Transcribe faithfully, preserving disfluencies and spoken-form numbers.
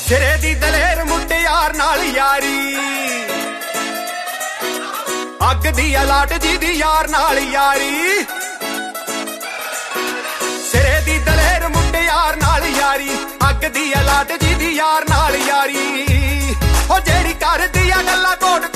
ਸਿਰੇ ਦੀ ਦਲੇਰ ਮੁਟਿਆਰ ਨਾਲ ਯਾਰੀ, ਅੱਗ ਦੀ ਅਲਾਟ ਜੀ ਦੀ ਯਾਰ ਨਾਲ ਯਾਰੀ। ਸਿਰੇ ਦੀ ਦਲੇਰ ਮੁਟਿਆਰ ਨਾਲ ਯਾਰੀ, ਅੱਗ ਦੀ ਅਲਾਟ ਜੀ ਦੀ ਯਾਰ ਨਾਲ ਯਾਰੀ। ਉਹ ਜਿਹੜੀ ਕਰਦੀ ਆ ਗੱਲਾਂ ਕੋਟ